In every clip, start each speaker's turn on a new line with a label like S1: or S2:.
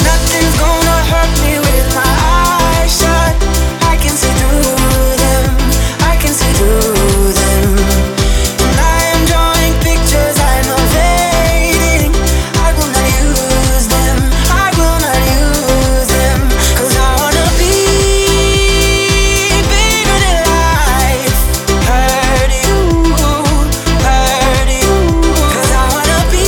S1: Nothing's gonna hurt me with my eyes shut. I can see through them, I can see through them. And I am drawing pictures, I'm evading. I will not use them, I will not use them. 'Cause I wanna be bigger than life. Hurt you, hurt you. 'Cause I wanna be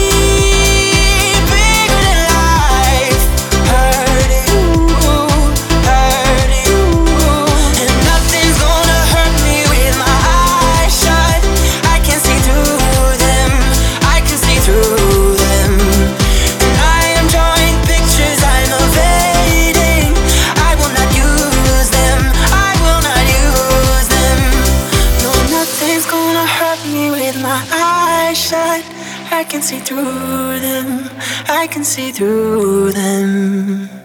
S1: bigger than life. Hurt you, hurt you. And nothing's gonna hurt me with my eyes shut. I can see through them, I can see through them. And I am drawing pictures, I'm evading. I will not use them, I will not use them. No, nothing's gonna hurt me with my eyes shut. I can see through them, I can see through them.